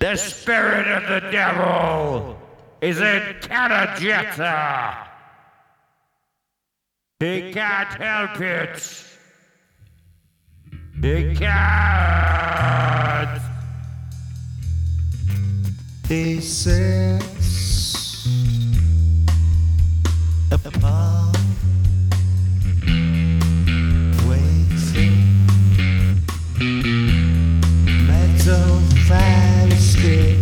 The spirit of the devil is in Canagetta. He can't help it. He can't. He sits upon waiting metal fire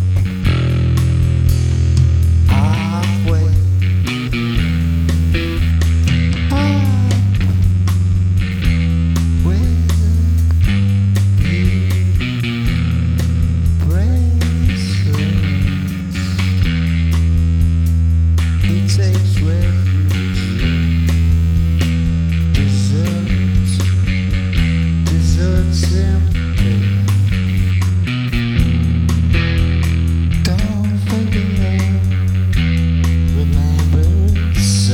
halfway. Takes refuge, deserts empty. Don't forget, remember it's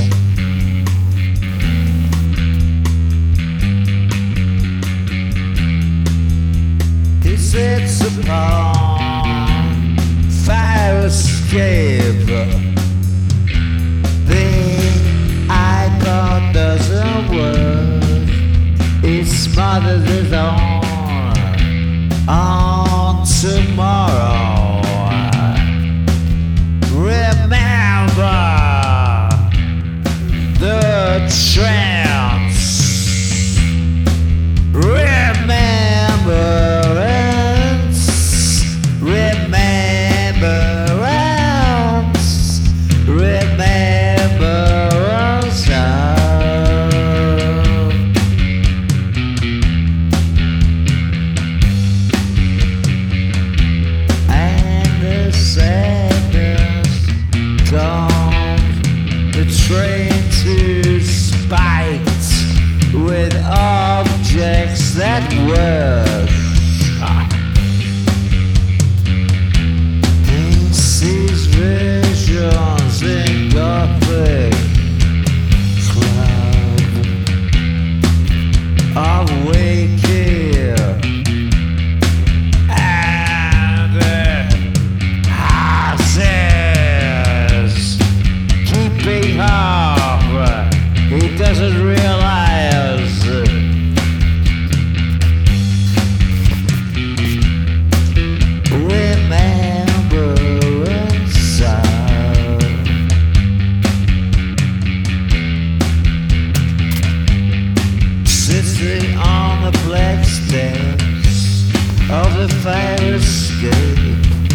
he sits upon fire escape. Doesn't work. It smothers his on tomorrow. Remember the trance. Remembrance. Remembrance. Remembrance. Train to spite with objects that work. He sees visions in Gothic club of waking and houses keeping up. He doesn't realize remembrance sitting on the black steps of the fire escape.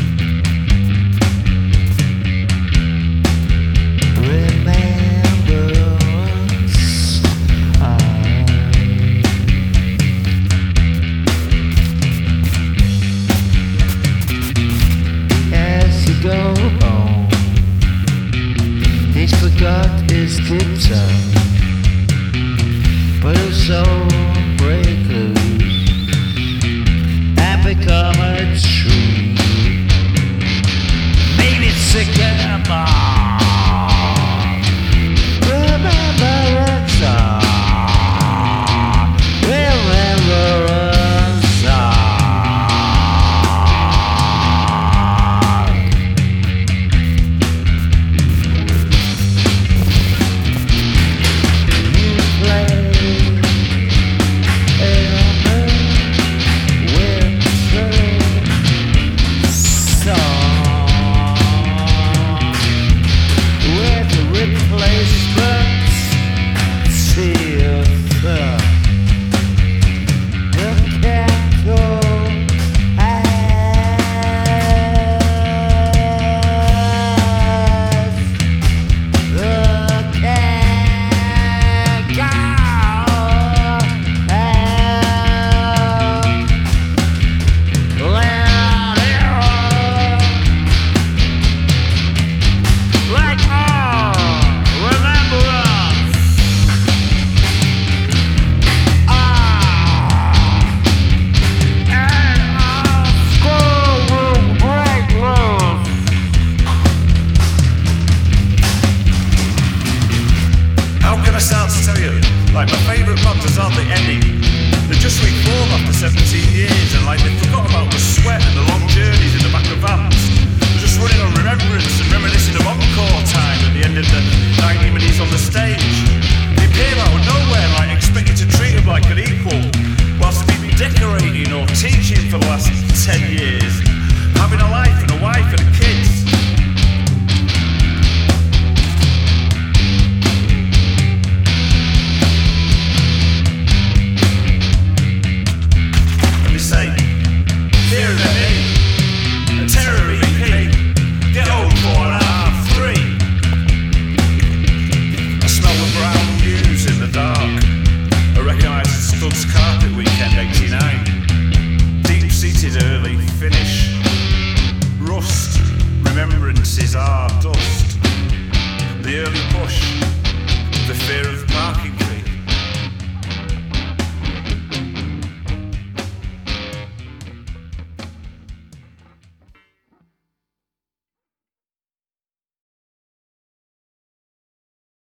He forgot his guitar, but his soul break loose and become a tree. Maybe it's a remembrance, remembrance. Like my favourite monsters aren't the ending. They just reform after 17 years and like the